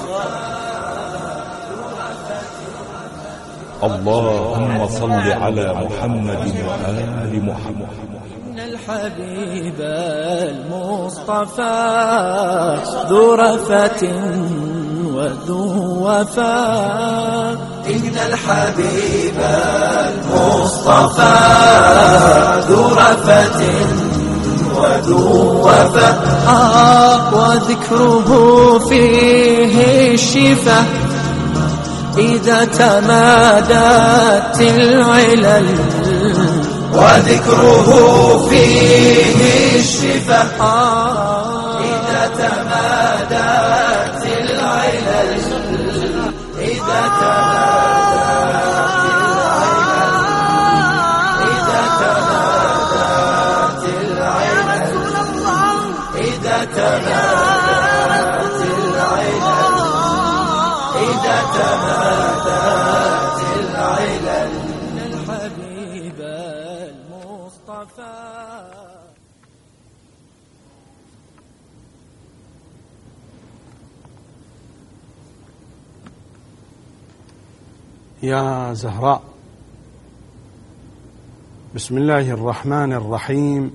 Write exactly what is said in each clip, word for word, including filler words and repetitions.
اللهم صل على محمد وآل محمد. إن الحبيب المصطفى ذو رفة وذو وفاء. إن الحبيب المصطفى ذو رفة وذو وفاء. آه وذكره فيه الشفاء إذا تمادت العلل. وذكره فيه الشفاء إذا تمادت العلل. إذا تمادت العلل. إذا تمادت العلل. إذا تمادت العلل. إذا تمادت العلل. الحبيب المصطفى. يا زهراء. بسم الله الرحمن الرحيم.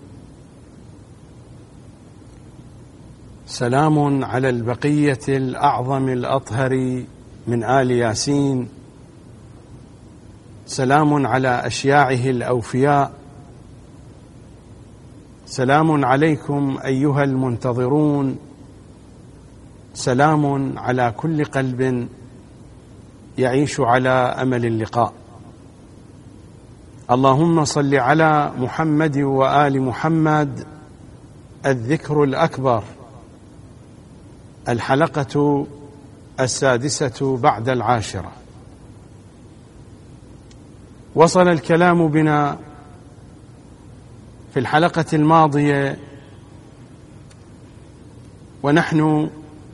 سلام على البقية الأعظم الأطهر من آل ياسين. سلام على أشياعه الأوفياء. سلام عليكم أيها المنتظرون. سلام على كل قلب يعيش على أمل اللقاء. اللهم صل على محمد وآل محمد. الذكر الأكبر. الحلقة السادسة بعد العاشرة. وصل الكلام بنا في الحلقة الماضية ونحن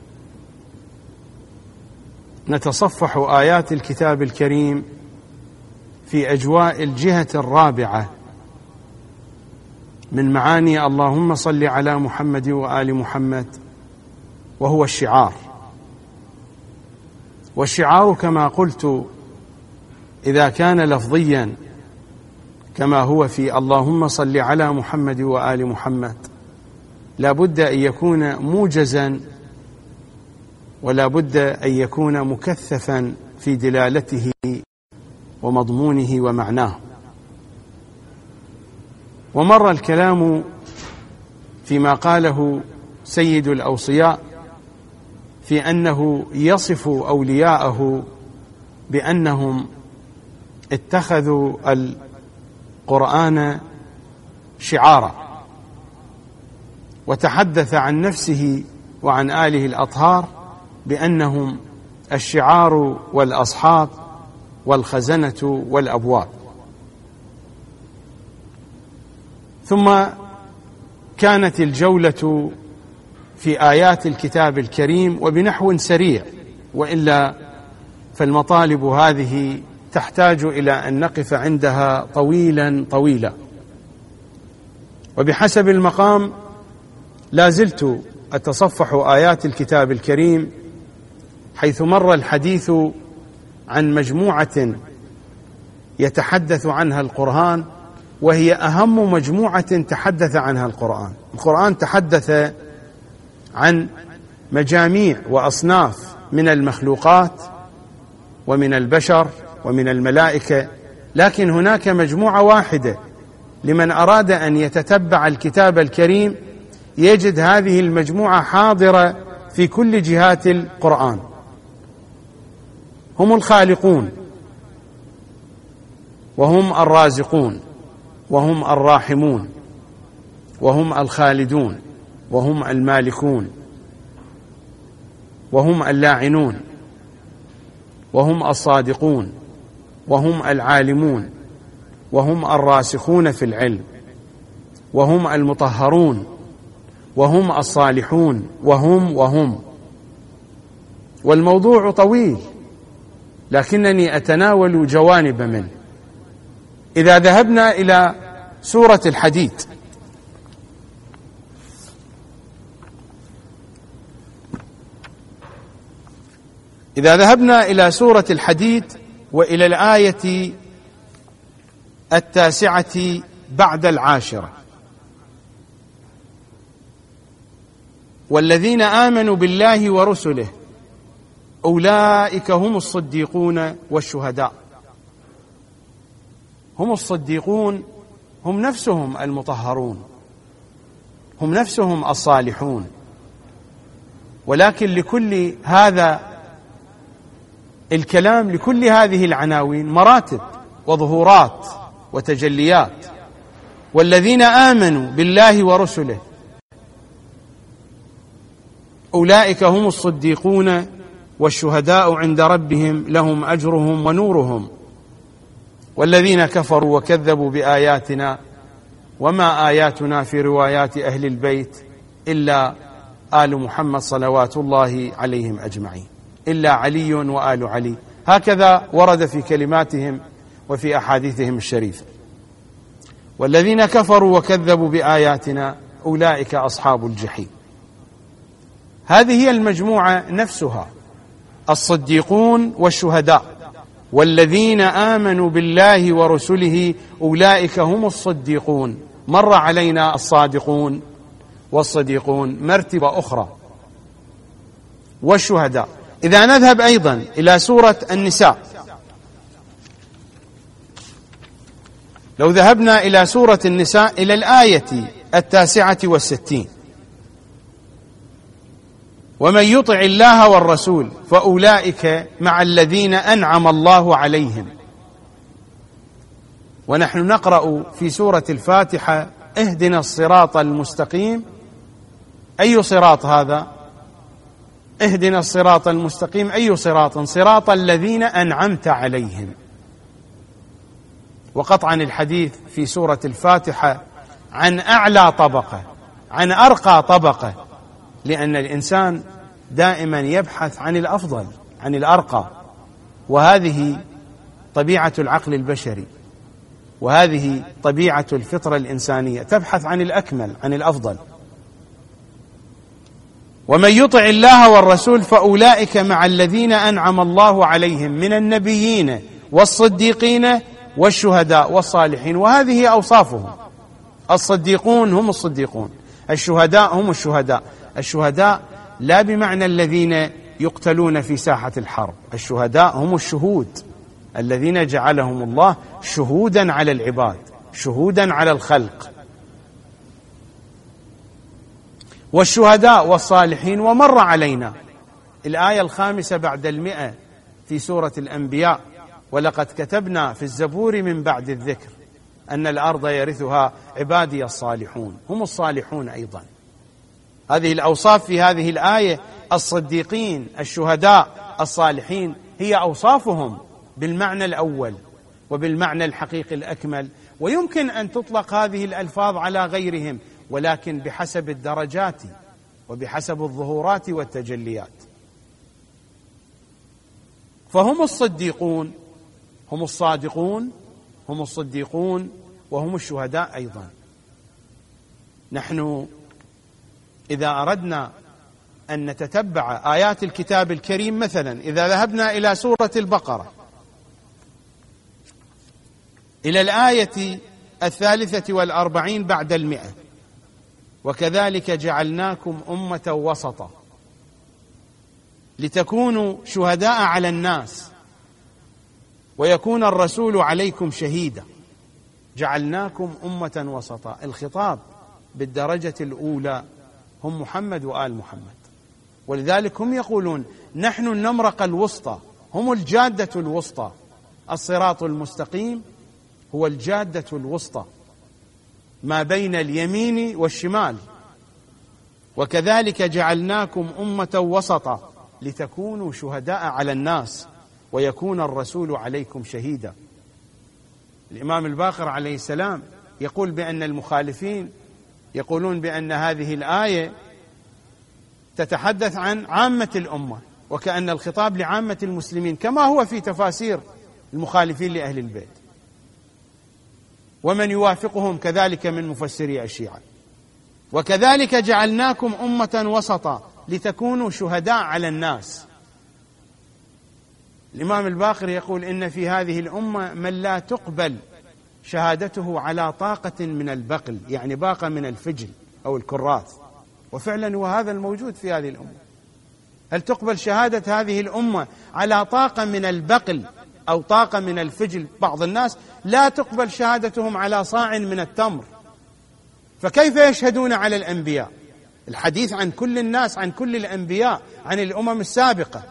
نتصفح آيات الكتاب الكريم في أجواء الجهة الرابعة من معاني اللهم صل على محمد وآل محمد، وهو الشعار. والشعار كما قلت إذا كان لفظيا كما هو في اللهم صل على محمد وآل محمد لا بد أن يكون موجزا ولا بد أن يكون مكثفا في دلالته ومضمونه ومعناه. ومر الكلام فيما قاله سيد الأوصياء في أنه يصف أولياءه بأنهم اتخذوا القرآن شعارا، وتحدث عن نفسه وعن آله الأطهار بأنهم الشعار والأصحاب والخزنة والأبواب. ثم كانت الجولة في آيات الكتاب الكريم وبنحو سريع، وإلا فالمطالب هذه تحتاج إلى أن نقف عندها طويلا طويلا. وبحسب المقام لا زلت أتصفح آيات الكتاب الكريم حيث مر الحديث عن مجموعة يتحدث عنها القرآن، وهي أهم مجموعة تحدث عنها القرآن. القرآن تحدث عن مجاميع وأصناف من المخلوقات ومن البشر ومن الملائكة، لكن هناك مجموعة واحدة لمن أراد أن يتتبع الكتاب الكريم يجد هذه المجموعة حاضرة في كل جهات القرآن. هم الخالقون، وهم الرازقون، وهم الراحمون، وهم الخالدون، وهم المالكون، وهم اللاعنون، وهم الصادقون، وهم العالمون، وهم الراسخون في العلم، وهم المطهرون، وهم الصالحون، وهم وهم والموضوع طويل لكنني أتناول جوانب منه. إذا ذهبنا إلى سورة الحديد، إذا ذهبنا إلى سورة الحديد وإلى الآية التاسعة بعد العاشرة: والذين آمنوا بالله ورسله أولئك هم الصديقون والشهداء. هم الصديقون، هم نفسهم المطهرون، هم نفسهم الصالحون، ولكن لكل هذا الكلام، لكل هذه العناوين مراتب وظهورات وتجليات. والذين آمنوا بالله ورسله أولئك هم الصديقون والشهداء عند ربهم لهم أجرهم ونورهم. والذين كفروا وكذبوا بآياتنا وما آياتنا في روايات أهل البيت إلا آل محمد صلوات الله عليهم أجمعين، إلا علي وآل علي، هكذا ورد في كلماتهم وفي أحاديثهم الشريفة. والذين كفروا وكذبوا بآياتنا أولئك أصحاب الجحيم. هذه هي المجموعة نفسها، الصديقون والشهداء. والذين آمنوا بالله ورسله أولئك هم الصديقون. مر علينا الصادقون والصديقون مرتبة أخرى، والشهداء. إذا نذهب أيضا إلى سورة النساء، لو ذهبنا إلى سورة النساء إلى الآية التاسعة والستين: ومن يطع الله والرسول فأولئك مع الذين أنعم الله عليهم. ونحن نقرأ في سورة الفاتحة: اهدنا الصراط المستقيم. أي صراط هذا؟ اهدنا الصراط المستقيم، أي صراط؟ صراط الذين أنعمت عليهم. وقطعا الحديث في سورة الفاتحة عن أعلى طبقة، عن أرقى طبقة، لأن الإنسان دائما يبحث عن الأفضل، عن الأرقى، وهذه طبيعة العقل البشري، وهذه طبيعة الفطرة الإنسانية، تبحث عن الأكمل، عن الأفضل. ومن يطع الله والرسول فأولئك مع الذين أنعم الله عليهم من النبيين والصديقين والشهداء والصالحين. وهذه أوصافهم. الصديقون هم الصديقون، الشهداء هم الشهداء. الشهداء لا بمعنى الذين يقتلون في ساحة الحرب، الشهداء هم الشهود الذين جعلهم الله شهودا على العباد، شهودا على الخلق. والشهداء والصالحين. ومر علينا الآية الخامسة بعد المئة في سورة الأنبياء: ولقد كتبنا في الزبور من بعد الذكر أن الأرض يرثها عبادي الصالحون. هم الصالحون أيضا. هذه الأوصاف في هذه الآية: الصديقين، الشهداء، الصالحين، هي أوصافهم بالمعنى الأول وبالمعنى الحقيقي الأكمل. ويمكن أن تطلق هذه الألفاظ على غيرهم، ولكن بحسب الدرجات وبحسب الظهورات والتجليات. فهم الصديقون، هم الصادقون، هم الصديقون، وهم الشهداء أيضا. نحن إذا أردنا أن نتتبع آيات الكتاب الكريم، مثلا إذا ذهبنا إلى سورة البقرة إلى الآية الثالثة والأربعين بعد المئة: وكذلك جعلناكم أمة وسطا لتكونوا شهداء على الناس ويكون الرسول عليكم شهيدا. جعلناكم أمة وسطا. الخطاب بالدرجة الأولى هم محمد وآل محمد، ولذلك هم يقولون نحن النمرقة الوسطى، هم الجادة الوسطى. الصراط المستقيم هو الجادة الوسطى ما بين اليمين والشمال. وكذلك جعلناكم أمة وسطا لتكونوا شهداء على الناس ويكون الرسول عليكم شهيدا. الإمام الباقر عليه السلام يقول بأن المخالفين يقولون بأن هذه الآية تتحدث عن عامة الأمة، وكأن الخطاب لعامة المسلمين، كما هو في تفاسير المخالفين لأهل البيت ومن يوافقهم كذلك من مفسري الشيعة. وكذلك جعلناكم أمة وسطا لتكونوا شهداء على الناس. الإمام الباقر يقول إن في هذه الأمة من لا تقبل شهادته على طاقة من البقل، يعني باقة من الفجل أو الكراث، وفعلا هو هذا الموجود في هذه الأمة. هل تقبل شهادة هذه الأمة على طاقة من البقل أو طاقة من الفجل؟ بعض الناس لا تقبل شهادتهم على صاع من التمر، فكيف يشهدون على الأنبياء؟ الحديث عن كل الناس، عن كل الأنبياء، عن الأمم السابقة.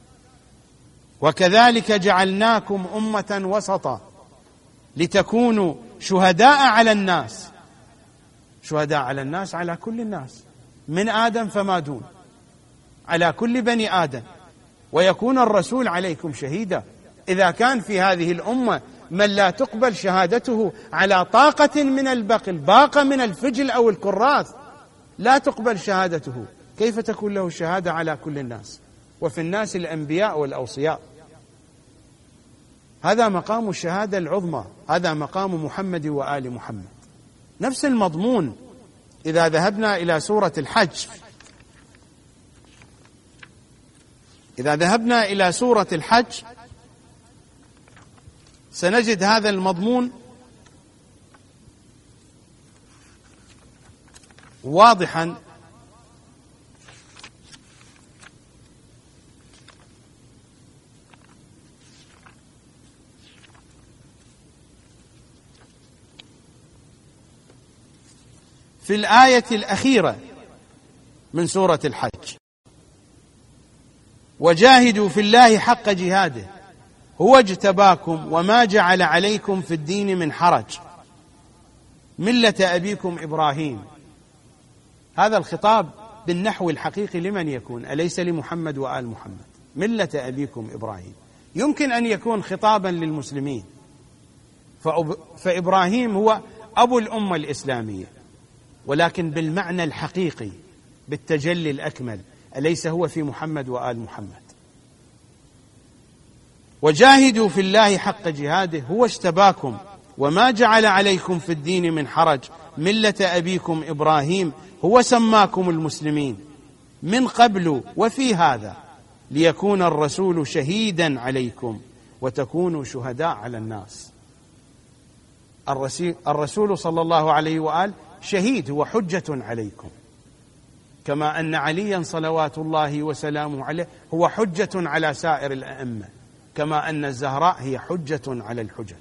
وكذلك جعلناكم أمة وسطا لتكونوا شهداء على الناس. شهداء على الناس، على كل الناس من آدم فما دون، على كل بني آدم. ويكون الرسول عليكم شهيدا. إذا كان في هذه الأمة من لا تقبل شهادته على طاقة من البقل، باقة من الفجل أو الكراث، لا تقبل شهادته، كيف تكون له الشهادة على كل الناس؟ وفي الناس الأنبياء والأوصياء. هذا مقام الشهادة العظمى، هذا مقام محمد وآل محمد. نفس المضمون إذا ذهبنا إلى سورة الحج، إذا ذهبنا إلى سورة الحج سنجد هذا المضمون واضحا في الآية الأخيرة من سورة الحج: وجاهدوا في الله حق جهاده هو اجتباكم وما جعل عليكم في الدين من حرج ملة أبيكم إبراهيم. هذا الخطاب بالنحو الحقيقي لمن يكون؟ أليس لمحمد وآل محمد؟ ملة أبيكم إبراهيم يمكن أن يكون خطابا للمسلمين، فإبراهيم هو أبو الأمة الإسلامية، ولكن بالمعنى الحقيقي بالتجلي الأكمل، أليس هو في محمد وآل محمد؟ وجاهدوا في الله حق جهاده هو اجتباكم وما جعل عليكم في الدين من حرج ملة أبيكم إبراهيم هو سماكم المسلمين من قبل وفي هذا ليكون الرسول شهيدا عليكم وتكونوا شهداء على الناس. الرسول صلى الله عليه وآله شهيد، هو حجة عليكم، كما أن عليا صلوات الله وسلامه عليه هو حجة على سائر الأئمة، كما أن الزهراء هي حجة على الحجج.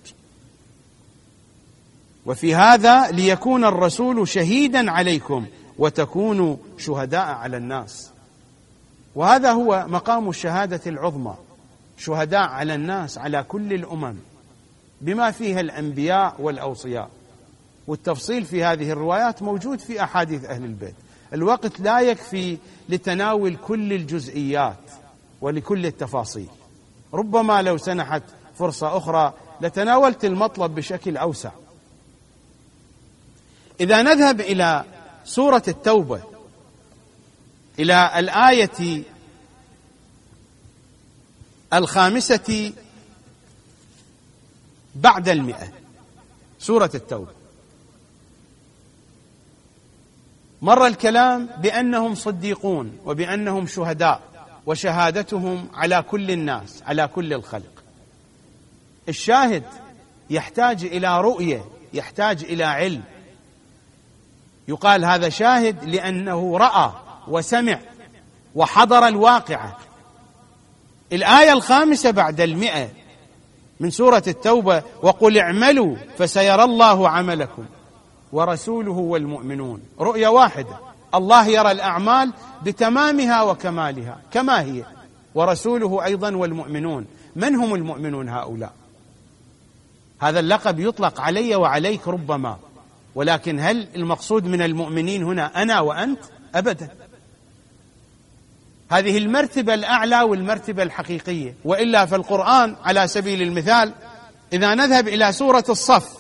وفي هذا ليكون الرسول شهيدا عليكم وتكونوا شهداء على الناس. وهذا هو مقام الشهادة العظمى، شهداء على الناس، على كل الأمم بما فيها الأنبياء والأوصياء. والتفصيل في هذه الروايات موجود في أحاديث أهل البيت. الوقت لا يكفي لتناول كل الجزئيات ولكل التفاصيل، ربما لو سنحت فرصة أخرى لتناولت المطلب بشكل أوسع. إذا نذهب إلى سورة التوبة، إلى الآية الخامسة بعد المئة، سورة التوبة، مر الكلام بأنهم صديقون وبأنهم شهداء، وشهادتهم على كل الناس، على كل الخلق. الشاهد يحتاج إلى رؤية، يحتاج إلى علم. يقال هذا شاهد لأنه رأى وسمع وحضر الواقعة. الآية الخامسة بعد المئة من سورة التوبة: وقل اعملوا فسيرى الله عملكم ورسوله والمؤمنون. رؤية واحدة، الله يرى الأعمال بتمامها وكمالها كما هي، ورسوله أيضا والمؤمنون. من هم المؤمنون هؤلاء؟ هذا اللقب يطلق علي وعليك ربما، ولكن هل المقصود من المؤمنين هنا أنا وأنت؟ أبدا. هذه المرتبة الأعلى والمرتبة الحقيقية. وإلا فالقرآن على سبيل المثال إذا نذهب إلى سورة الصف،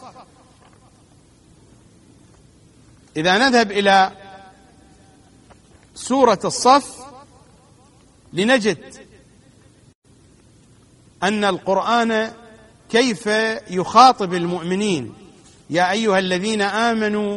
إذا نذهب إلى سورة الصف لنجد أن القرآن كيف يخاطب المؤمنين: يا أيها الذين آمنوا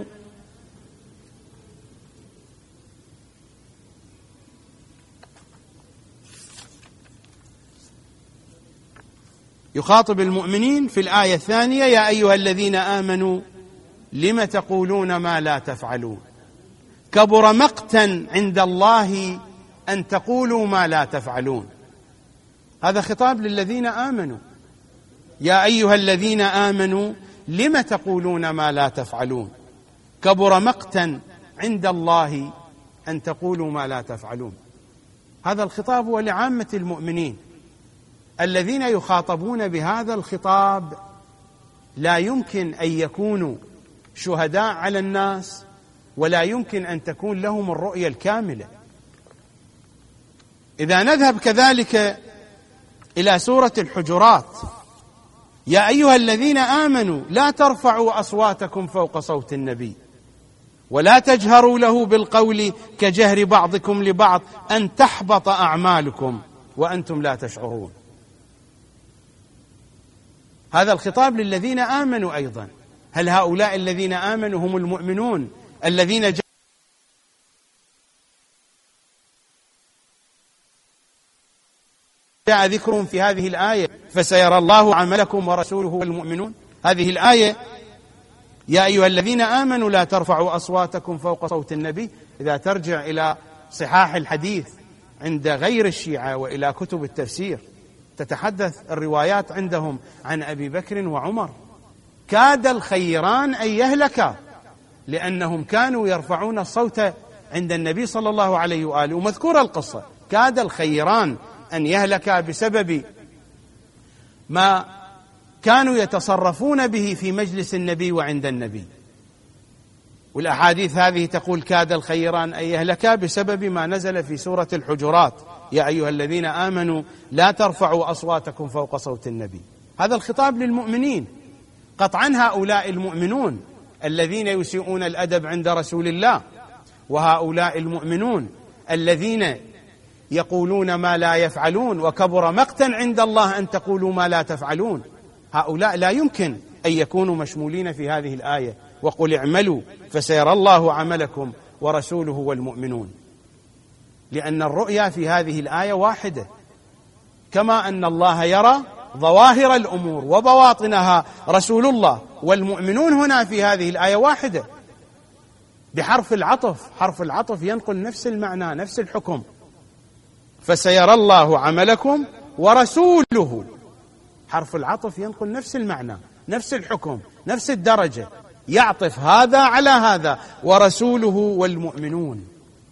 يخاطب المؤمنين في الآية الثانية: يا أيها الذين آمنوا لم تقولون ما لا تفعلون كبر مقتا عند الله أن تقولوا ما لا تفعلون. هذا خطاب للذين آمنوا: يا أيها الذين آمنوا لم تقولون ما لا تفعلون كبر مقتا عند الله أن تقولوا ما لا تفعلون. هذا الخطاب هو لعامة المؤمنين. الذين يخاطبون بهذا الخطاب لا يمكن أن يكونوا شهداء على الناس، ولا يمكن أن تكون لهم الرؤية الكاملة. إذا نذهب كذلك إلى سورة الحجرات: يا أيها الذين آمنوا لا ترفعوا أصواتكم فوق صوت النبي ولا تجهروا له بالقول كجهر بعضكم لبعض أن تحبط أعمالكم وأنتم لا تشعرون. هذا الخطاب للذين آمنوا أيضا. هل هؤلاء الذين آمنوا هم المؤمنون الذين جاء ذكرهم في هذه الآية فسيرى الله عملكم ورسوله والمؤمنون؟ هذه الآية: يا أيها الذين آمنوا لا ترفعوا أصواتكم فوق صوت النبي، إذا ترجع إلى صحاح الحديث عند غير الشيعة وإلى كتب التفسير تتحدث الروايات عندهم عن أبي بكر وعمر: كاد الخيران أن يهلكا، لأنهم كانوا يرفعون الصوت عند النبي صلى الله عليه وآله. ومذكورة القصة: كاد الخيران أن يهلكا بسبب ما كانوا يتصرفون به في مجلس النبي وعند النبي. والأحاديث هذه تقول كاد الخيران أن يهلكا بسبب ما نزل في سورة الحجرات: يا أيها الذين آمنوا لا ترفعوا أصواتكم فوق صوت النبي. هذا الخطاب للمؤمنين. قطعا هؤلاء المؤمنون الذين يسيئون الأدب عند رسول الله، وهؤلاء المؤمنون الذين يقولون ما لا يفعلون وكبر مقتا عند الله أن تقولوا ما لا تفعلون، هؤلاء لا يمكن أن يكونوا مشمولين في هذه الآية: وقل اعملوا فسيرى الله عملكم ورسوله والمؤمنون. لأن الرؤيا في هذه الآية واحدة، كما أن الله يرى ظواهر الأمور وبواطنها رسول الله والمؤمنون هنا في هذه الآية واحدة بحرف العطف. حرف العطف ينقل نفس المعنى نفس الحكم: فسيرى الله عملكم ورسوله. حرف العطف ينقل نفس المعنى نفس الحكم نفس الدرجة، يعطف هذا على هذا: ورسوله والمؤمنون.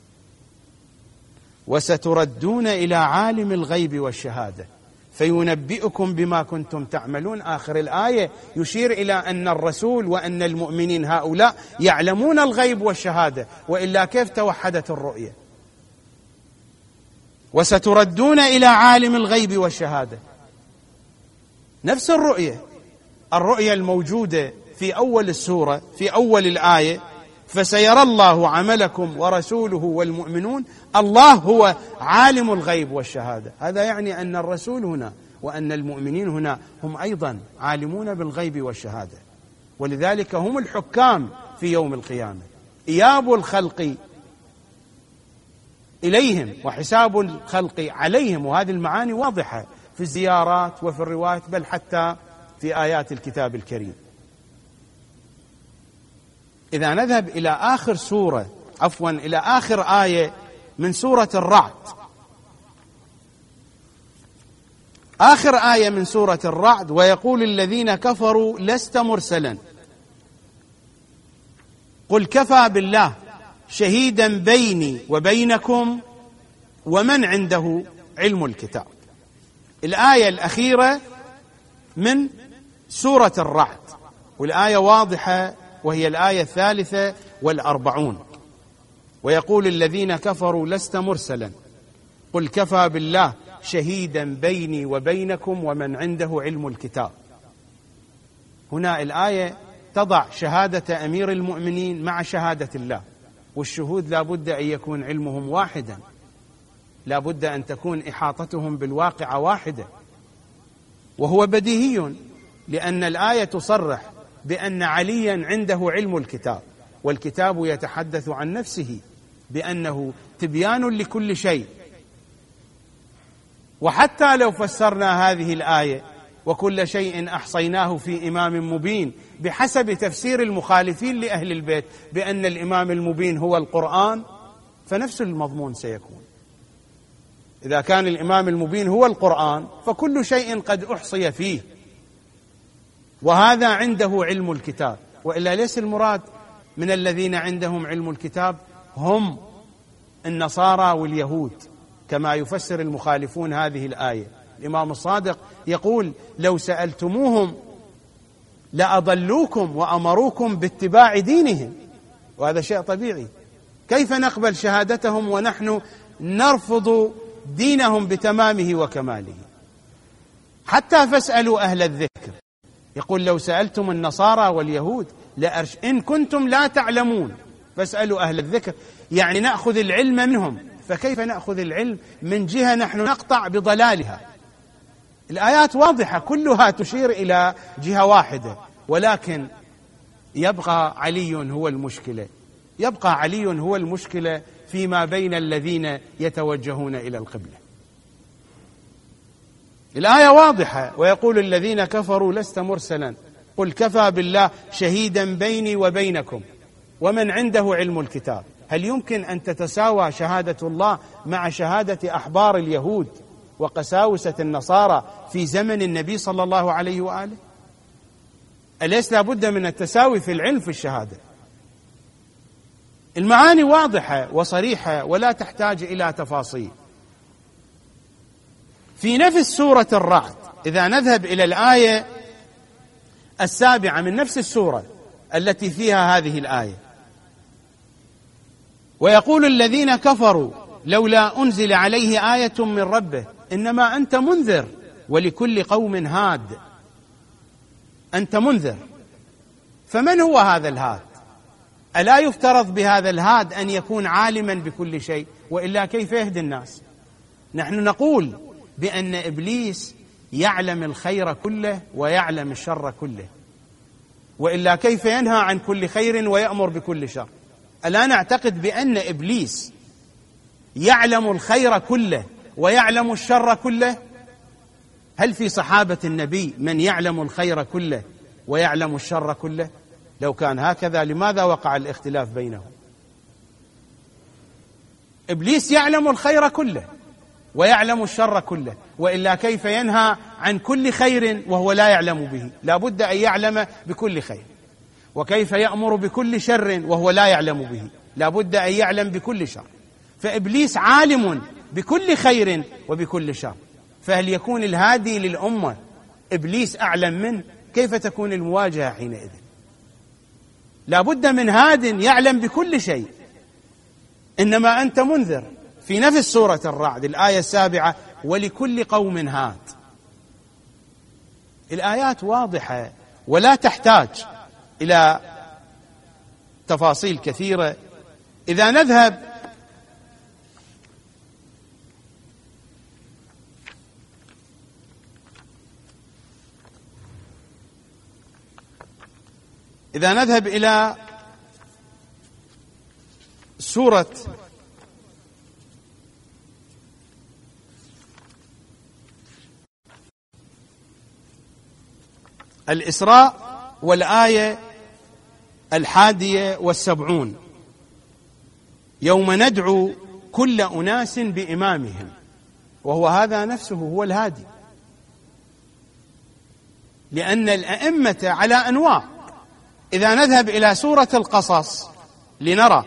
وستردون إلى عالم الغيب والشهادة فينبئكم بما كنتم تعملون. آخر الآية يشير إلى أن الرسول وأن المؤمنين هؤلاء يعلمون الغيب والشهادة، وإلا كيف توحدت الرؤية؟ وستردون إلى عالم الغيب والشهادة، نفس الرؤية الرؤية الموجودة في أول السورة في أول الآية: فسيرى الله عملكم ورسوله والمؤمنون. الله هو عالم الغيب والشهادة. هذا يعني أن الرسول هنا وأن المؤمنين هنا هم أيضا عالمون بالغيب والشهادة، ولذلك هم الحكام في يوم القيامة. إياب الخلق إليهم وحساب الخلق عليهم، وهذه المعاني واضحة في الزيارات وفي الروايات، بل حتى في آيات الكتاب الكريم. إذا نذهب إلى آخر سورة عفوا إلى آخر آية من سورة الرعد، آخر آية من سورة الرعد: ويقول الذين كفروا لست مرسلا قل كفى بالله شهيدا بيني وبينكم ومن عنده علم الكتاب. الآية الأخيرة من سورة الرعد، والآية واضحة وهي الآية الثالثة والأربعون: ويقول الذين كفروا لست مرسلا قل كفى بالله شهيدا بيني وبينكم ومن عنده علم الكتاب. هنا الآية تضع شهادة أمير المؤمنين مع شهادة الله، والشهود لا بد أن يكون علمهم واحدا، لا بد أن تكون إحاطتهم بالواقع واحدة. وهو بديهي لأن الآية تصرح بأن عليا عنده علم الكتاب، والكتاب يتحدث عن نفسه بأنه تبيان لكل شيء. وحتى لو فسرنا هذه الآية وكل شيء أحصيناه في إمام مبين، بحسب تفسير المخالفين لأهل البيت بأن الإمام المبين هو القرآن، فنفس المضمون سيكون. إذا كان الإمام المبين هو القرآن فكل شيء قد أحصي فيه، وهذا عنده علم الكتاب. وإلا ليس المراد من الذين عندهم علم الكتاب هم النصارى واليهود كما يفسر المخالفون هذه الآية. الإمام الصادق يقول: لو سألتموهم لأضلوكم وأمروكم باتباع دينهم، وهذا شيء طبيعي. كيف نقبل شهادتهم ونحن نرفض دينهم بتمامه وكماله؟ حتى فاسألوا أهل الذكر. يقول: لو سألتم النصارى واليهود لأرش إن كنتم لا تعلمون فاسألوا أهل الذكر، يعني نأخذ العلم منهم. فكيف نأخذ العلم من جهة نحن نقطع بضلالها؟ الآيات واضحة كلها تشير إلى جهة واحدة، ولكن يبقى علي هو المشكلة، يبقى علي هو المشكلة فيما بين الذين يتوجهون إلى القبلة. الآية واضحة: ويقول الذين كفروا لست مرسلا قل كفى بالله شهيدا بيني وبينكم ومن عنده علم الكتاب. هل يمكن أن تتساوى شهادة الله مع شهادة أحبار اليهود وقساوسة النصارى في زمن النبي صلى الله عليه وآله؟ أليس لا بد من التساوي في العلم في الشهادة؟ المعاني واضحة وصريحة ولا تحتاج إلى تفاصيل. في نفس سورة الرعد، إذا نذهب إلى الآية السابعة من نفس السورة التي فيها هذه الآية: ويقول الذين كفروا لولا أنزل عليه آية من ربه إنما أنت منذر ولكل قوم هاد. أنت منذر، فمن هو هذا الهاد؟ ألا يفترض بهذا الهاد أن يكون عالما بكل شيء؟ وإلا كيف يهدي الناس؟ نحن نقول بأن إبليس يعلم الخير كله ويعلم الشر كله، وإلا كيف ينهى عن كل خير ويأمر بكل شر؟ ألا نعتقد بأن إبليس يعلم الخير كله ويعلم الشر كله؟ هل في صحابة النبي من يعلم الخير كله ويعلم الشر كله؟ لو كان هكذا لماذا وقع الاختلاف بينهم؟ إبليس يعلم الخير كله ويعلم الشر كله، وإلا كيف ينهى عن كل خير وهو لا يعلم به؟ لا بد أن يعلم بكل خير. وكيف يأمر بكل شر وهو لا يعلم به؟ لا بد أن يعلم بكل شر. فإبليس عالم بكل خير وبكل شر، فهل يكون الهادي للأمة إبليس أعلم منه؟ كيف تكون المواجهة حينئذ؟ لا بد من هاد يعلم بكل شيء. إنما أنت منذر. في نفس سورة الرعد الآية السابعة: ولكل قوم هاد. الآيات واضحة ولا تحتاج إلى تفاصيل كثيرة. إذا نذهب إذا نذهب إلى سورة الإسراء والآية الحادية والسبعون: يوم ندعو كل أناس بإمامهم، وهو هذا نفسه هو الهادي، لأن الأئمة على أنواع. إذا نذهب إلى سورة القصص لنرى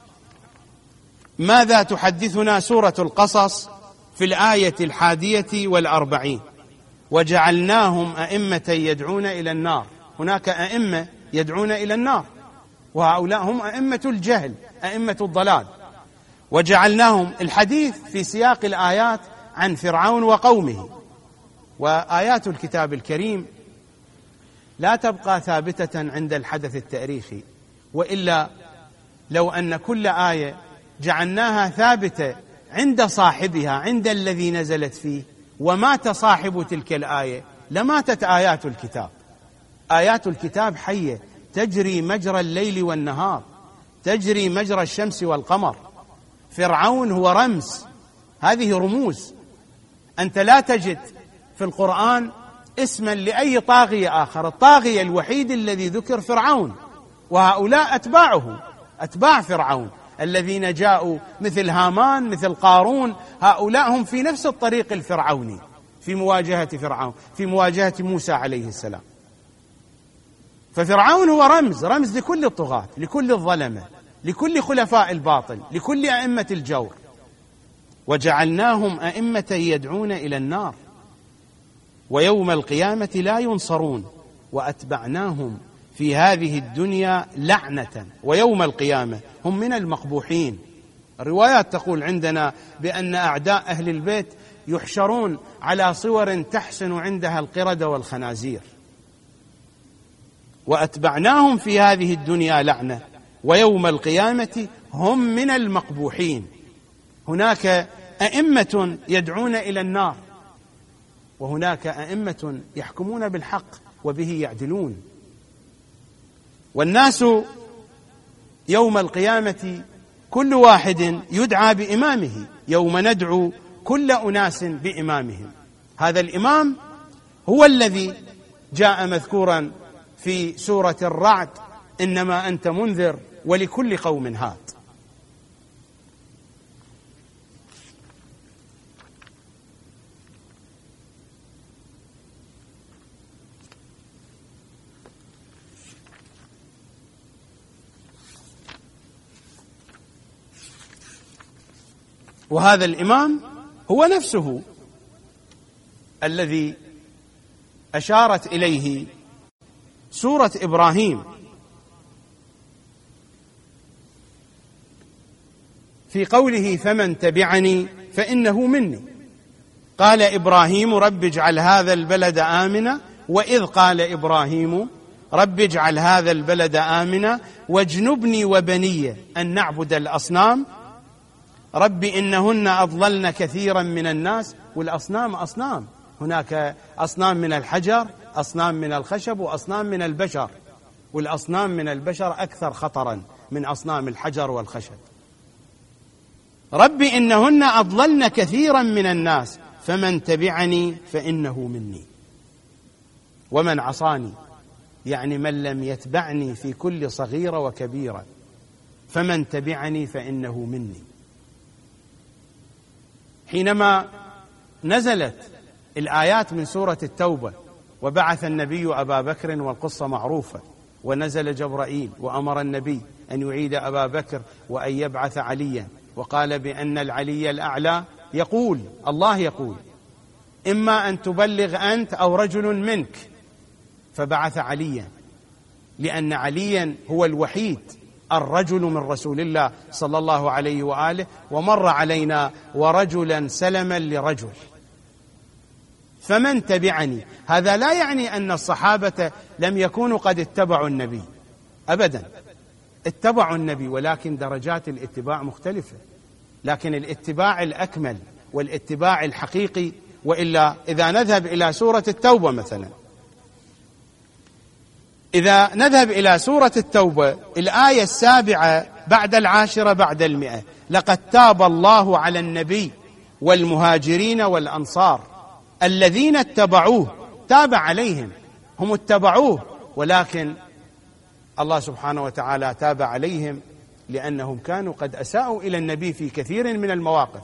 ماذا تحدثنا سورة القصص في الآية الحادية والأربعين: وجعلناهم أئمة يدعون إلى النار. هناك أئمة يدعون إلى النار، وهؤلاء هم أئمة الجهل، أئمة الضلال. وجعلناهم، الحديث في سياق الآيات عن فرعون وقومه. وآيات الكتاب الكريم لا تبقى ثابتة عند الحدث التاريخي، وإلا لو أن كل آية جعلناها ثابتة عند صاحبها، عند الذي نزلت فيه، ومات صاحب تلك الآية لماتت آيات الكتاب. آيات الكتاب حية تجري مجرى الليل والنهار، تجري مجرى الشمس والقمر. فرعون هو رمز، هذه رموز. أنت لا تجد في القرآن اسما لأي طاغية آخر. الطاغية الوحيد الذي ذكر فرعون، وهؤلاء أتباعه، أتباع فرعون الذين جاءوا مثل هامان مثل قارون، هؤلاء هم في نفس الطريق الفرعوني في مواجهة فرعون، في مواجهة موسى عليه السلام. ففرعون هو رمز رمز لكل الطغاة، لكل الظلمة، لكل خلفاء الباطل، لكل أئمة الجور. وجعلناهم أئمة يدعون إلى النار ويوم القيامة لا ينصرون وأتبعناهم في هذه الدنيا لعنة ويوم القيامة هم من المقبوحين. الروايات تقول عندنا بأن أعداء أهل البيت يحشرون على صور تحسن عندها القردة والخنازير. وأتبعناهم في هذه الدنيا لعنة ويوم القيامة هم من المقبوحين. هناك أئمة يدعون إلى النار، وهناك أئمة يحكمون بالحق وبه يعدلون. والناس يوم القيامة كل واحد يدعى بإمامه، يوم ندعو كل أناس بإمامهم. هذا الإمام هو الذي جاء مذكورا في سورة الرعد: إنما أنت منذر ولكل قوم هاد. وهذا الإمام هو نفسه الذي أشارت إليه سورة إبراهيم في قوله: فمن تبعني فإنه مني. قال إبراهيم: رب اجعل هذا البلد آمنا. وإذ قال إبراهيم: رب اجعل هذا البلد آمنا واجنبني وبني أن نعبد الأصنام. رب إنهن أضللن كثيرا من الناس. والأصنام أصنام، هناك أصنام من الحجر، أصنام من الخشب، وأصنام من البشر، والأصنام من البشر أكثر خطرا من أصنام الحجر والخشب. رب إنهن أضللن كثيرا من الناس فمن تبعني فإنه مني ومن عصاني، يعني من لم يتبعني في كل صغيرة وكبيرة، فمن تبعني فإنه مني. حينما نزلت الآيات من سورة التوبة وبعث النبي أبا بكر، والقصة معروفة، ونزل جبرائيل وأمر النبي أن يعيد أبا بكر وأن يبعث عليا، وقال بأن العلي الأعلى يقول، الله يقول: إما أن تبلغ أنت أو رجل منك، فبعث عليا، لأن عليا هو الوحيد الرجل من رسول الله صلى الله عليه وآله. ومر علينا: ورجلا سلما لرجل. فمن تبعني، هذا لا يعني أن الصحابة لم يكونوا قد اتبعوا النبي، أبدا، اتبعوا النبي، ولكن درجات الاتباع مختلفة. لكن الاتباع الأكمل والاتباع الحقيقي، وإلا إذا نذهب إلى سورة التوبة مثلا، إذا نذهب إلى سورة التوبة الآية السابعة بعد العاشرة بعد المئة: لقد تاب الله على النبي والمهاجرين والأنصار الذين اتبعوه. تاب عليهم، هم اتبعوه، ولكن الله سبحانه وتعالى تاب عليهم لأنهم كانوا قد أساءوا إلى النبي في كثير من المواقف.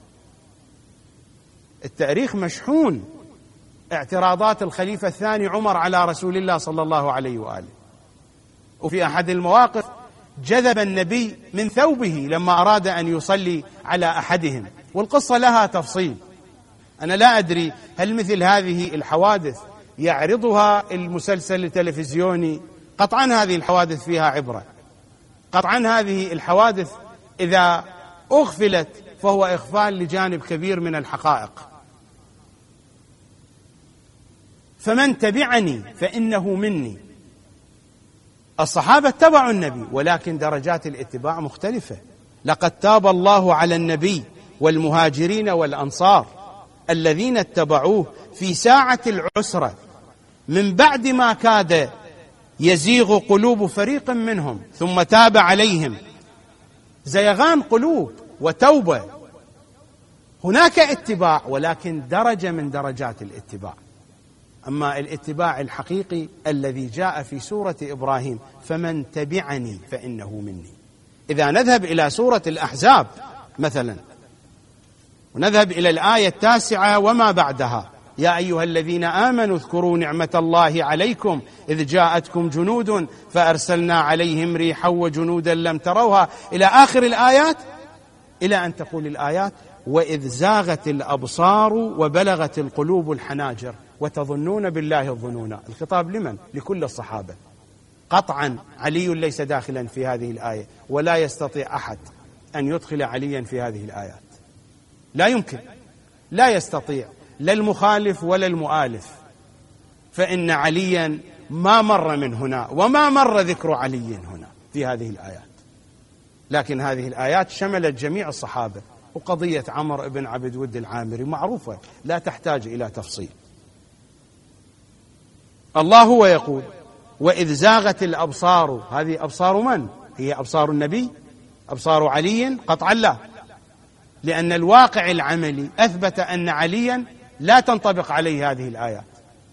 التاريخ مشحون اعتراضات الخليفة الثاني عمر على رسول الله صلى الله عليه وآله، وفي أحد المواقف جذب النبي من ثوبه لما أراد أن يصلي على أحدهم، والقصة لها تفصيل. أنا لا أدري هل مثل هذه الحوادث يعرضها المسلسل التلفزيوني؟ قطعا هذه الحوادث فيها عبرة، قطعا هذه الحوادث إذا أغفلت فهو إغفال لجانب كبير من الحقائق. فمن تبعني فإنه مني. الصحابة اتبعوا النبي، ولكن درجات الاتباع مختلفة. لقد تاب الله على النبي والمهاجرين والأنصار الذين اتبعوه في ساعة العسرة من بعد ما كاد يزيغ قلوب فريق منهم ثم تاب عليهم. زيغان قلوب وتوبة. هناك اتباع، ولكن درجة من درجات الاتباع. أما الاتباع الحقيقي الذي جاء في سورة إبراهيم: فمن تبعني فإنه مني. إذا نذهب إلى سورة الأحزاب مثلا ونذهب إلى الآية التاسعة وما بعدها: يا أيها الذين آمنوا اذكروا نعمة الله عليكم إذ جاءتكم جنود فأرسلنا عليهم ريحا وجنودا لم تروها، إلى آخر الآيات، إلى أن تقول الآيات: وإذ زاغت الأبصار وبلغت القلوب الحناجر وتظنون بالله الظنونا. الخطاب لمن؟ لكل الصحابة. قطعا علي ليس داخلا في هذه الآية، ولا يستطيع أحد أن يدخل عليا في هذه الآيات، لا يمكن، لا يستطيع، لا المخالف ولا المؤالف، فإن عليا ما مر من هنا وما مر ذكر علي هنا في هذه الآيات. لكن هذه الآيات شملت جميع الصحابة، وقضية عمرو بن عبد ود العامري معروفة لا تحتاج إلى تفصيل. الله هو يقول: وإذ زاغت الأبصار. هذه أبصار من؟ هي أبصار النبي؟ أبصار علي؟ قطعا لا، لأن الواقع العملي أثبت أن عليا لا تنطبق عليه هذه الآيات.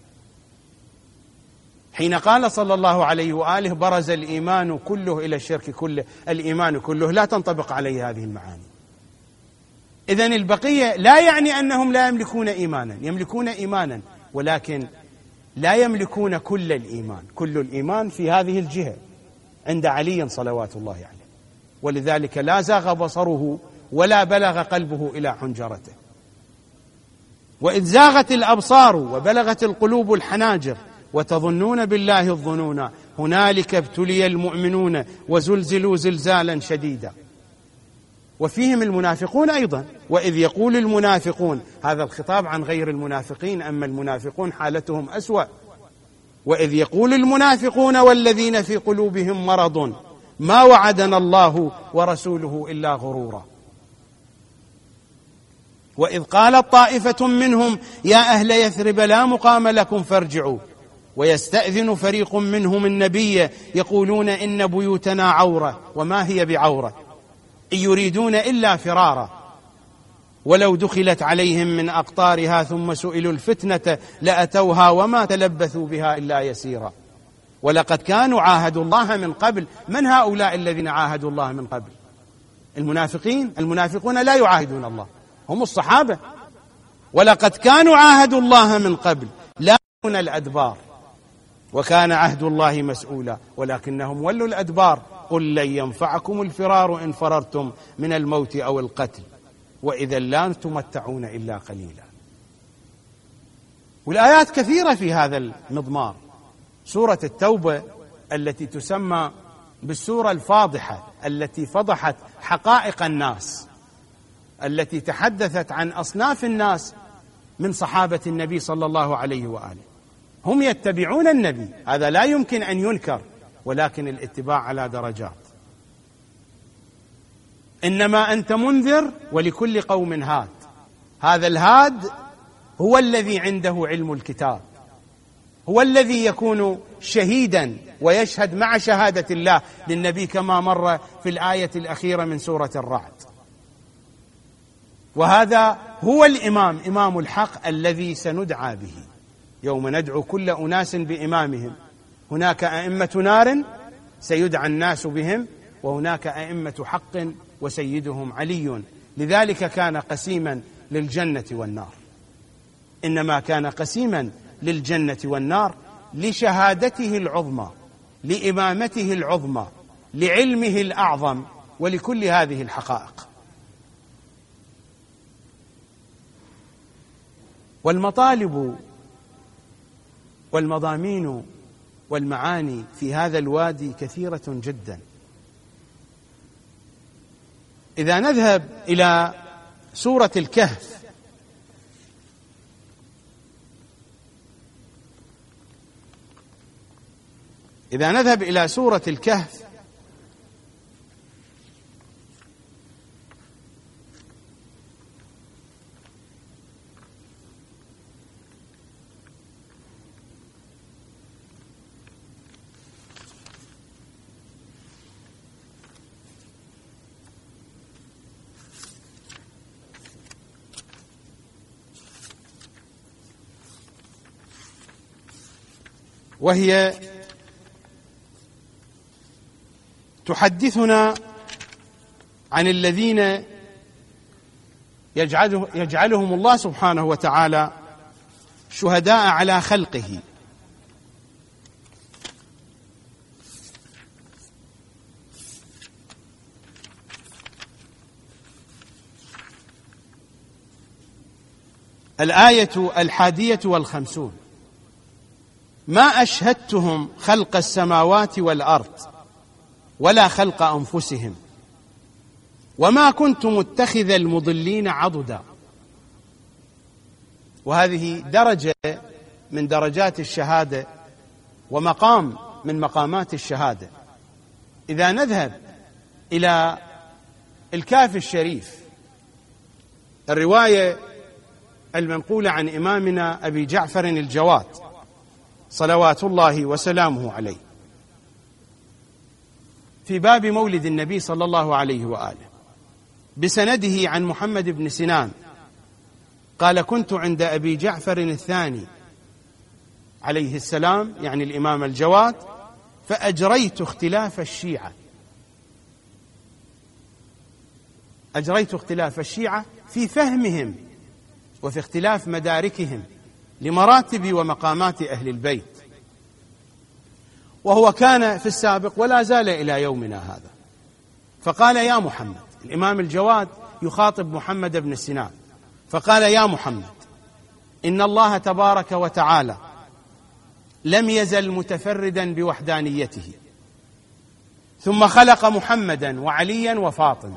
حين قال صلى الله عليه وآله: برز الإيمان كله إلى الشرك كله، الإيمان كله، لا تنطبق عليه هذه المعاني. إذن البقية لا يعني أنهم لا يملكون إيمانا، يملكون إيمانا، ولكن لا يملكون كل الإيمان. كل الإيمان في هذه الجهة عند علي صلوات الله عليه، ولذلك لا زاغ بصره ولا بلغ قلبه إلى حنجرته. وإذ زاغت الأبصار وبلغت القلوب الحناجر وتظنون بالله الظنونا هنالك ابتلي المؤمنون وزلزلوا زلزالا شديدا. وفيهم المنافقون أيضا: وإذ يقول المنافقون. هذا الخطاب عن غير المنافقين، أما المنافقون حالتهم أسوأ. وإذ يقول المنافقون والذين في قلوبهم مرض ما وعدنا الله ورسوله إلا غرورا. وإذ قالت طائفة منهم يا أهل يثرب لا مقام لكم فارجعوا ويستأذن فريق منهم النبي يقولون إن بيوتنا عورة وما هي بعورة إن يريدون إلا فرارا ولو دخلت عليهم من أقطارها ثم سئلوا الفتنة لأتوها وما تلبثوا بها إلا يسيرا ولقد كانوا عاهدوا الله من قبل. من هؤلاء الذين عاهدوا الله من قبل؟ المنافقين. المنافقون لا يعاهدون الله، هم الصحابة. ولقد كانوا عاهدوا الله من قبل لا يولون الأدبار وكان عهد الله مسؤولا ولكنهم ولوا الأدبار. قل لن ينفعكم الفرار إن فررتم من الموت أو القتل وإذا لا تمتعون إلا قليلا. والآيات كثيرة في هذا المضمار. سورة التوبة التي تسمى بالسورة الفاضحة التي فضحت حقائق الناس، التي تحدثت عن أصناف الناس من صحابة النبي صلى الله عليه وآله. هم يتبعون النبي، هذا لا يمكن أن ينكر، ولكن الاتباع على درجات. إنما أنت منذر ولكل قوم هاد. هذا الهاد هو الذي عنده علم الكتاب، هو الذي يكون شهيدا ويشهد مع شهادة الله للنبي كما مر في الآية الأخيرة من سورة الرعد. وهذا هو الإمام، إمام الحق الذي سندعى به يوم ندعو كل أناس بإمامهم. هناك أئمة نار سيدعى الناس بهم، وهناك أئمة حق وسيدهم علي. لذلك كان قسيما للجنة والنار، إنما كان قسيما للجنة والنار لشهادته العظمى، لإمامته العظمى، لعلمه الأعظم، ولكل هذه الحقائق. والمطالب والمضامين والمعاني في هذا الوادي كثيرة جدا. إذا نذهب إلى سورة الكهف إذا نذهب إلى سورة الكهف وهي تحدثنا عن الذين يجعله يجعلهم الله سبحانه وتعالى شهداء على خلقه. الآية الحادية والخمسون: ما أشهدتهم خلق السماوات والأرض ولا خلق أنفسهم وما كنت متخذ المضلين عضدا. وهذه درجة من درجات الشهادة ومقام من مقامات الشهادة. إذا نذهب إلى الكافي الشريف، الرواية المنقولة عن إمامنا أبي جعفر الجواد صلوات الله وسلامه عليه في باب مولد النبي صلى الله عليه وآله بسنده عن محمد بن سنان قال: كنت عند أبي جعفر الثاني عليه السلام، يعني الإمام الجواد، فأجريت اختلاف الشيعة أجريت اختلاف الشيعة في فهمهم وفي اختلاف مداركهم لمراتب ومقامات أهل البيت. وهو كان في السابق ولا زال إلى يومنا هذا. فقال: يا محمد، الإمام الجواد يخاطب محمد بن سنان، فقال: يا محمد، إن الله تبارك وتعالى لم يزل متفردا بوحدانيته، ثم خلق محمدا وعليا وفاطمة.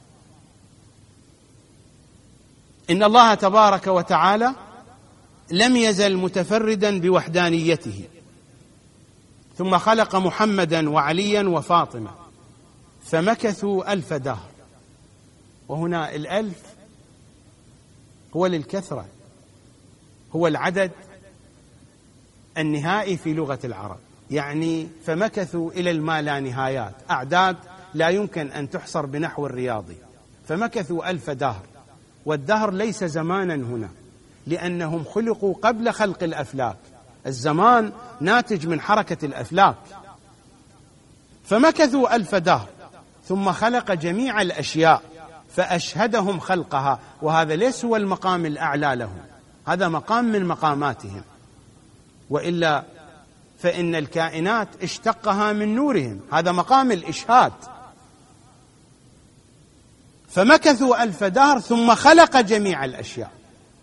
إن الله تبارك وتعالى لم يزل متفردا بوحدانيته، ثم خلق محمدا وعليا وفاطمة، فمكثوا ألف دهر. وهنا الألف هو للكثرة، هو العدد النهائي في لغة العرب، يعني فمكثوا إلى المالانهايات، أعداد لا يمكن أن تحصر بنحو الرياضي. فمكثوا ألف دهر، والدهر ليس زمانا هنا، لأنهم خلقوا قبل خلق الأفلاك، الزمان ناتج من حركة الأفلاك. فمكثوا ألف دهر ثم خلق جميع الأشياء فأشهدهم خلقها. وهذا ليس هو المقام الأعلى لهم، هذا مقام من مقاماتهم، وإلا فإن الكائنات اشتقها من نورهم، هذا مقام الإشهاد. فمكثوا ألف دهر ثم خلق جميع الأشياء،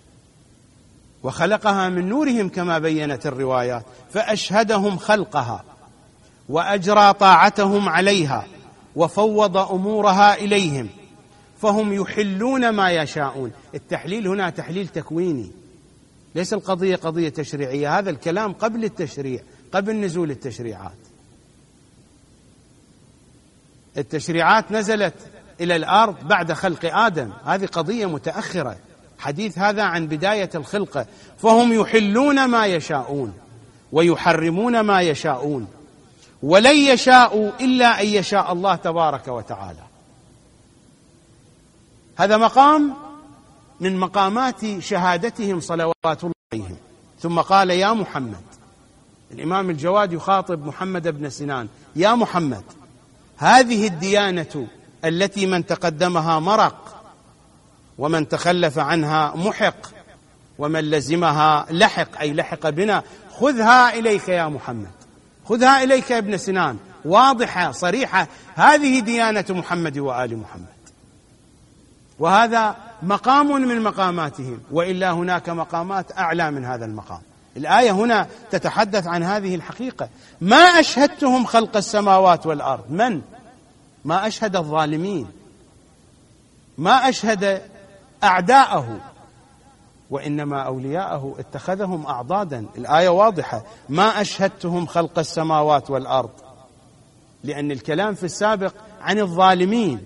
وخلقها من نورهم كما بينت الروايات، فأشهدهم خلقها وأجرى طاعتهم عليها وفوض أمورها إليهم، فهم يحلون ما يشاءون. التحليل هنا تحليل تكويني، ليس القضية قضية تشريعية، هذا الكلام قبل التشريع، قبل نزول التشريعات. التشريعات نزلت إلى الأرض بعد خلق آدم، هذه قضية متأخرة، حديث هذا عن بداية الخلقة. فهم يحلون ما يشاءون ويحرمون ما يشاءون، ولن يشاءوا إلا أن يشاء الله تبارك وتعالى. هذا مقام من مقامات شهادتهم صلوات الله عليهم. ثم قال: يا محمد، الإمام الجواد يخاطب محمد بن سنان: يا محمد، هذه الديانة التي من تقدمها مرق ومن تخلف عنها محق ومن لزمها لحق، أي لحق بنا، خذها إليك يا محمد، خذها إليك يا ابن سنان، واضحة صريحة، هذه ديانة محمد وآل محمد. وهذا مقام من مقاماتهم، وإلا هناك مقامات أعلى من هذا المقام. الآية هنا تتحدث عن هذه الحقيقة: ما أشهدتهم خلق السماوات والأرض. من؟ ما أشهد الظالمين، ما أشهد أعداءه، وإنما أولياءه اتخذهم أعضادا. الآية واضحة: ما أشهدتهم خلق السماوات والأرض، لأن الكلام في السابق عن الظالمين.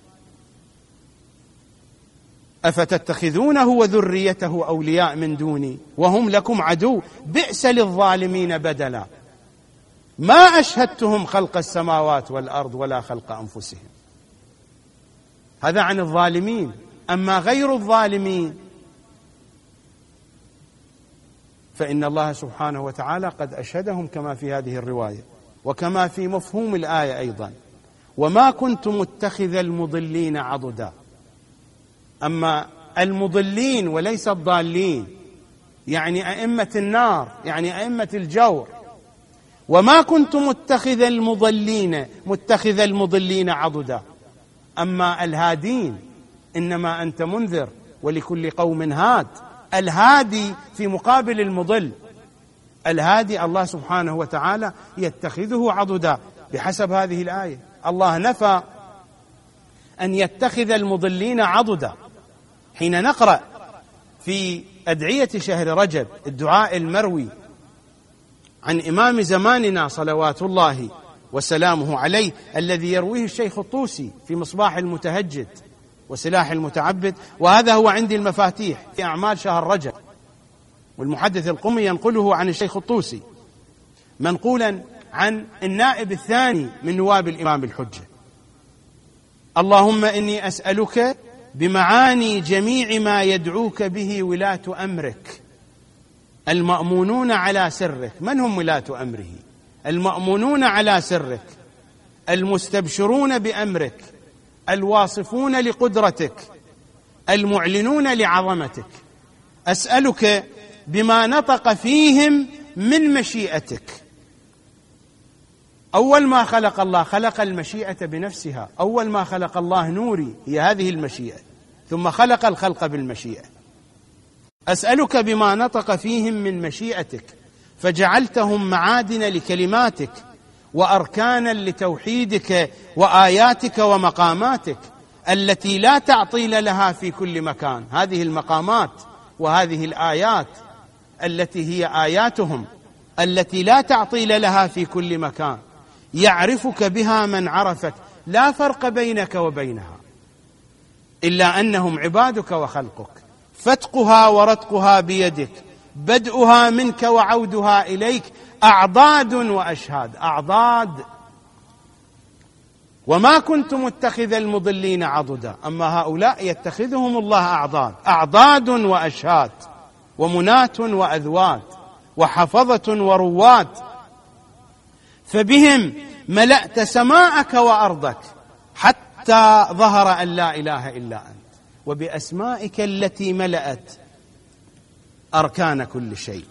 أفتتخذونه وذريته أولياء من دوني وهم لكم عدو بئس للظالمين بدلا. ما أشهدتهم خلق السماوات والأرض ولا خلق أنفسهم. هذا عن الظالمين. أما غير الظالمين فإن الله سبحانه وتعالى قد أشهدهم كما في هذه الرواية وكما في مفهوم الآية أيضا: وما كنت متخذ المضلين عضدا. أما المضلين وليس الضالين، يعني أئمة النار، يعني أئمة الجور. وما كنت متخذ المضلين متخذ المضلين عضدا. أما الهادين إنما أنت منذر ولكل قوم هاد. الهادي في مقابل المضل. الهادي الله سبحانه وتعالى يتخذه عضدا بحسب هذه الآية. الله نفى أن يتخذ المضلين عضدا. حين نقرأ في أدعية شهر رجب الدعاء المروي عن إمام زماننا صلوات الله وسلامه عليه، الذي يرويه الشيخ الطوسي في مصباح المتهجد وسلاح المتعبد، وهذا هو عندي المفاتيح في أعمال شهر رجب، والمحدث القمي ينقله عن الشيخ الطوسي منقولا عن النائب الثاني من نواب الإمام الحجة: اللهم إني أسألك بمعاني جميع ما يدعوك به ولاة أمرك المأمونون على سرك. من هم ولاة أمره؟ المأمونون على سرك، المستبشرون بأمرك، الواصفون لقدرتك، المعلنون لعظمتك. أسألك بما نطق فيهم من مشيئتك. أول ما خلق الله خلق المشيئة بنفسها. أول ما خلق الله نوري هي هذه المشيئة، ثم خلق الخلق بالمشيئة. أسألك بما نطق فيهم من مشيئتك فجعلتهم معادن لكلماتك وأركانا لتوحيدك وآياتك ومقاماتك التي لا تعطيل لها في كل مكان. هذه المقامات وهذه الآيات التي هي آياتهم التي لا تعطيل لها في كل مكان، يعرفك بها من عرفك، لا فرق بينك وبينها إلا أنهم عبادك وخلقك، فتقها ورتقها بيدك، بدءها منك وعودها إليك، أعضاد وأشهاد. أعضاد. وما كنت متخذ المضلين عضدا. أما هؤلاء يتخذهم الله أعضاد. أعضاد وأشهاد ومنات وأذوات وحفظة وروات، فبهم ملأت سماءك وأرضك حتى ظهر أن لا إله إلا أنت، وبأسمائك التي ملأت أركان كل شيء،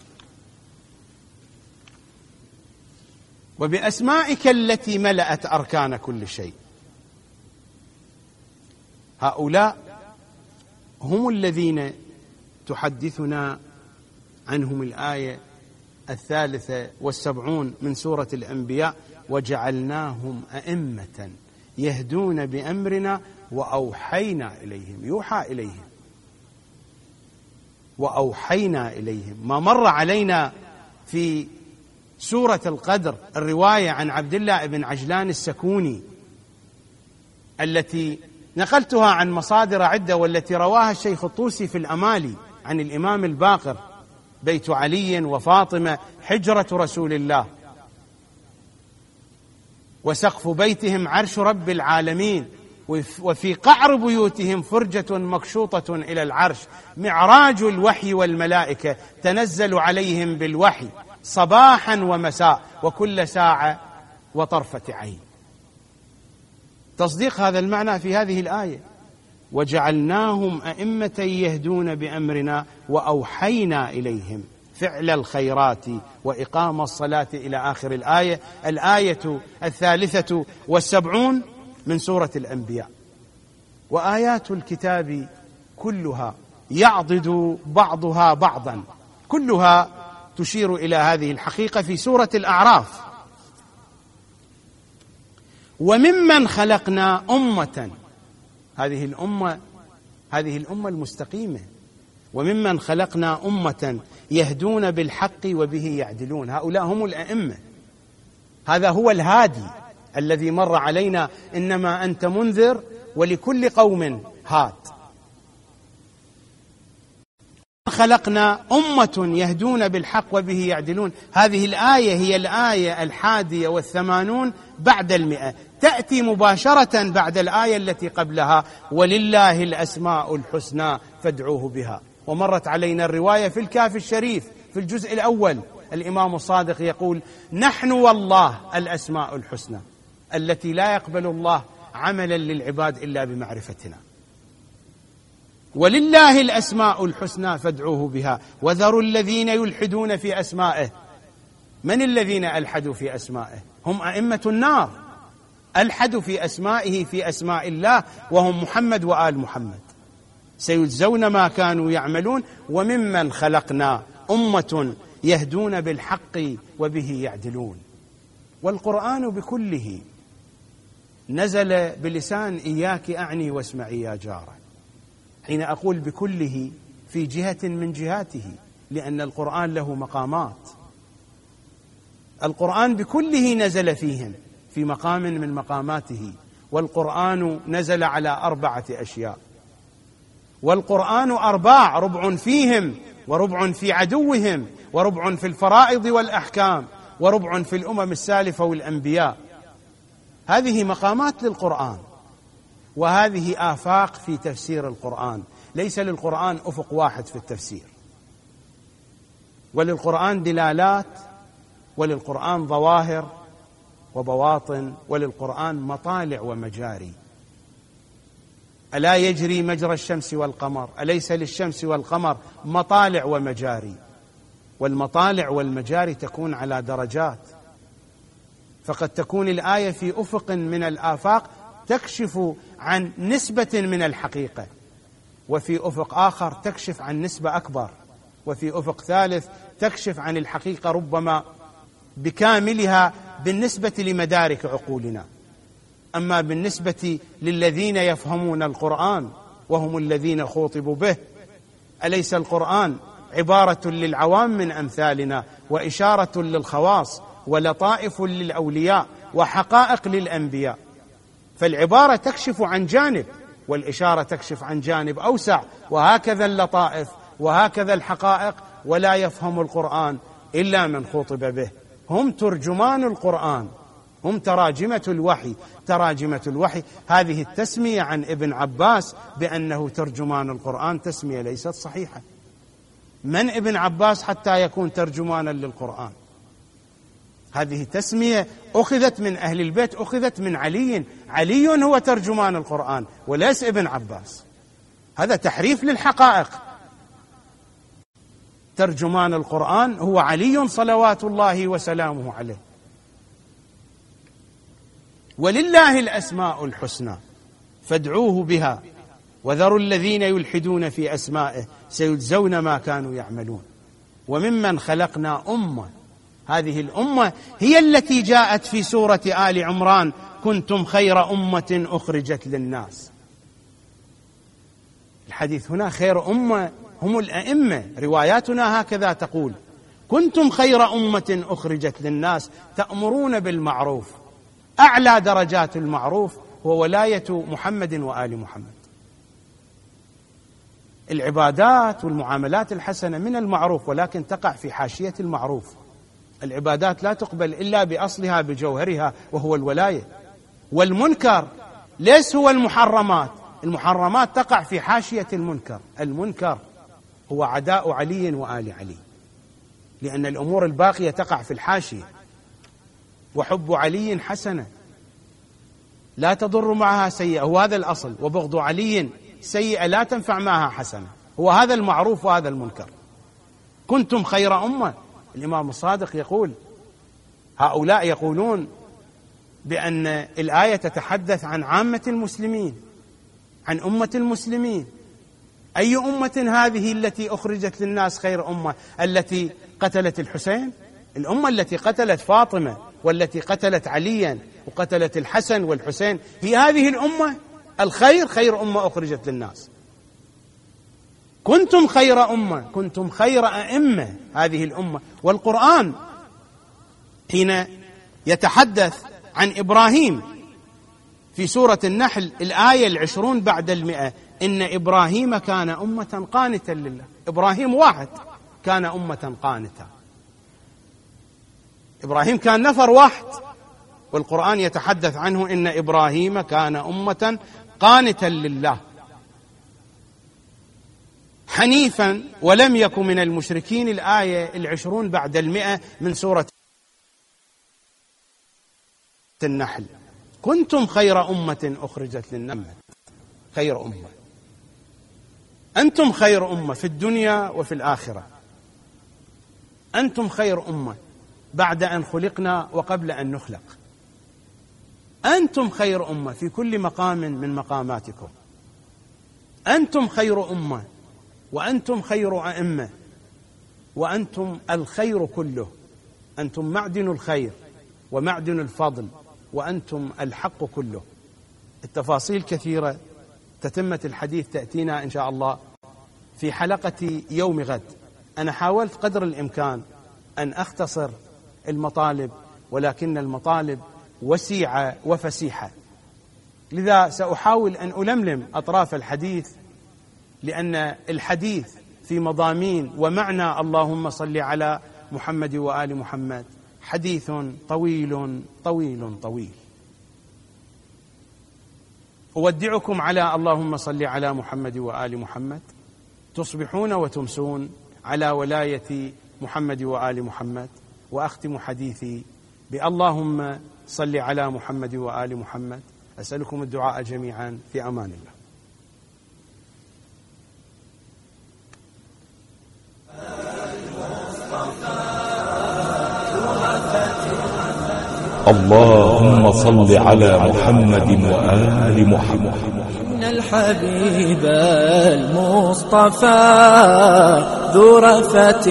وبأسمائك التي ملأت أركان كل شيء. هؤلاء هم الذين تحدثنا عنهم الآية الثالثة والسبعون من سورة الأنبياء: وجعلناهم أئمة يهدون بأمرنا وأوحينا إليهم. يوحى إليهم وأوحينا إليهم. ما مر علينا في سورة القدر الرواية عن عبد الله بن عجلان السكوني التي نقلتها عن مصادر عدة، والتي رواها الشيخ الطوسي في الأمالي عن الإمام الباقر: بيت علي وفاطمة حجرة رسول الله، وسقف بيتهم عرش رب العالمين، وفي قعر بيوتهم فرجة مكشوطة إلى العرش، معراج الوحي والملائكة تنزل عليهم بالوحي صباحا ومساء وكل ساعة وطرفة عين. تصديق هذا المعنى في هذه الآية: وجعلناهم أئمة يهدون بأمرنا وأوحينا إليهم فعل الخيرات وإقام الصلاة إلى آخر الآية. الآية الثالثة والسبعون من سورة الأنبياء. وآيات الكتاب كلها يعضد بعضها بعضا، كلها تشير إلى هذه الحقيقة في سورة الأعراف: وممن خلقنا أمة. هذه الأمة هذه الأمة المستقيمة. وممن خلقنا أمة يهدون بالحق وبه يعدلون. هؤلاء هم الأئمة. هذا هو الهادي الذي مر علينا: إنما أنت منذر ولكل قوم هاد. خلقنا أمة يهدون بالحق وبه يعدلون. هذه الآية هي الآية الحادية والثمانون بعد المئة، تأتي مباشرة بعد الآية التي قبلها: ولله الأسماء الحسنى فادعوه بها. ومرت علينا الرواية في الكافي الشريف في الجزء الأول الإمام الصادق يقول: نحن والله الأسماء الحسنى التي لا يقبل الله عملا للعباد إلا بمعرفتنا، ولله الأسماء الحسنى فادعوه بها وذروا الذين يلحدون في أسمائه. من الذين ألحدوا في أسمائه؟ هم أئمة النار، ألحدوا في أسمائه في أسماء الله، وهم محمد وآل محمد. سيجزون ما كانوا يعملون وممن خلقنا أمة يهدون بالحق وبه يعدلون. والقرآن بكله نزل بلسان إياك أعني واسمعي يا جارة. حين أقول بكله في جهة من جهاته، لأن القرآن له مقامات. القرآن بكله نزل فيهم في مقام من مقاماته. والقرآن نزل على أربعة أشياء، والقرآن أرباع: ربع فيهم، وربع في عدوهم، وربع في الفرائض والأحكام، وربع في الأمم السالفة والأنبياء. هذه مقامات للقرآن، وهذه آفاق في تفسير القرآن. ليس للقرآن أفق واحد في التفسير، وللقرآن دلالات، وللقرآن ظواهر وبواطن، وللقرآن مطالع ومجاري. ألا يجري مجرى الشمس والقمر؟ أليس للشمس والقمر مطالع ومجاري؟ والمطالع والمجاري تكون على درجات، فقد تكون الآية في أفق من الآفاق تكشف عن نسبة من الحقيقة، وفي أفق آخر تكشف عن نسبة أكبر، وفي أفق ثالث تكشف عن الحقيقة ربما بكاملها بالنسبة لمدارك عقولنا. أما بالنسبة للذين يفهمون القرآن وهم الذين خوطبوا به، أليس القرآن عبارة للعوام من أمثالنا، وإشارة للخواص، ولطائف للأولياء، وحقائق للأنبياء؟ فالعبارة تكشف عن جانب، والإشارة تكشف عن جانب أوسع، وهكذا اللطائف وهكذا الحقائق. ولا يفهم القرآن إلا من خوطب به. هم ترجمان القرآن، هم تراجمة الوحي. تراجمة الوحي هذه التسمية عن ابن عباس بأنه ترجمان القرآن تسمية ليست صحيحة. من ابن عباس حتى يكون ترجمانا للقرآن؟ هذه تسمية أخذت من أهل البيت، أخذت من علي. علي هو ترجمان القرآن وليس ابن عباس. هذا تحريف للحقائق. ترجمان القرآن هو علي صلوات الله وسلامه عليه. ولله الأسماء الحسنى فادعوه بها وذروا الذين يلحدون في أسمائه سيجزون ما كانوا يعملون. وممن خلقنا أمة، هذه الأمة هي التي جاءت في سورة آل عمران: كنتم خير أمة أخرجت للناس. الحديث هنا خير أمة هم الأئمة، رواياتنا هكذا تقول: كنتم خير أمة أخرجت للناس تأمرون بالمعروف. أعلى درجات المعروف هو ولاية محمد وآل محمد. العبادات والمعاملات الحسنة من المعروف، ولكن تقع في حاشية المعروف. العبادات لا تقبل إلا بأصلها بجوهرها وهو الولاية. والمنكر ليس هو المحرمات، المحرمات تقع في حاشية المنكر. المنكر هو عداء علي وآل علي، لأن الأمور الباقية تقع في الحاشية. وحب علي حسنة لا تضر معها سيئة، هو هذا الأصل. وبغض علي سيئة لا تنفع معها حسنة، هو هذا المعروف وهذا المنكر. كنتم خير أمة. الإمام الصادق يقول: هؤلاء يقولون بأن الآية تتحدث عن عامة المسلمين، عن أمة المسلمين. أي أمة هذه التي أخرجت للناس خير أمة؟ التي قتلت الحسين؟ الأمة التي قتلت فاطمة والتي قتلت عليا وقتلت الحسن والحسين هي هذه الأمة الخير، خير أمة أخرجت للناس. كنتم خير أمة، كنتم خير أئمة هذه الأمة. والقرآن حين يتحدث عن إبراهيم في سورة النحل الآية العشرون بعد المئة: إن إبراهيم كان أمة قانتا لله. إبراهيم واحد كان أمة قانتا. إبراهيم كان نفر واحد، والقرآن يتحدث عنه: إن إبراهيم كان أمة قانتا لله. حنيفا ولم يكن من المشركين. الآية العشرون بعد المئة من سورة النحل. كنتم خير أمة أخرجت للناس. خير أمة، أنتم خير أمة في الدنيا وفي الآخرة. أنتم خير أمة بعد أن خلقنا وقبل أن نخلق. أنتم خير أمة في كل مقام من مقاماتكم. أنتم خير أمة، وأنتم خير أئمة، وأنتم الخير كله. أنتم معدن الخير ومعدن الفضل، وأنتم الحق كله. التفاصيل كثيرة، تتمة الحديث تأتينا إن شاء الله في حلقة يوم غد. أنا حاولت قدر الإمكان أن أختصر المطالب، ولكن المطالب وسيعة وفسيحة، لذا سأحاول أن ألملم أطراف الحديث، لأن الحديث في مضامين ومعنى اللهم صل على محمد وآل محمد حديث طويل طويل طويل. أودعكم على اللهم صل على محمد وآل محمد، تصبحون وتمسون على ولاية محمد وآل محمد. وأختم حديثي باللهم صل على محمد وآل محمد. أسألكم الدعاء جميعا، في أمان الله. اللهم صل على محمد وآل محمد. إن الحبيب المصطفى ذو رفة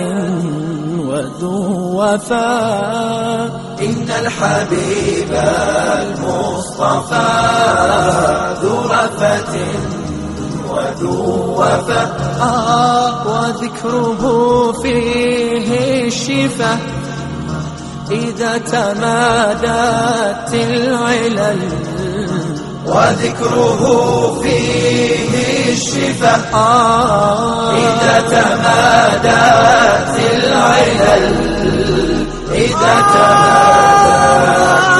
وذو وفاء. إن الحبيب المصطفى ذو رفة وذو وفاء. آه وذكره فيه الشفاء إذا تمادت العلل. وذكره فيه الشفاء إذا تمادت العلل. إذا تمادت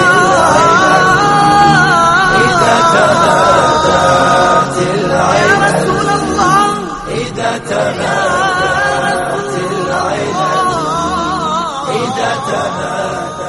العلل. إذا تمادت العلل. إذا تمادت العلل. إذا تمادت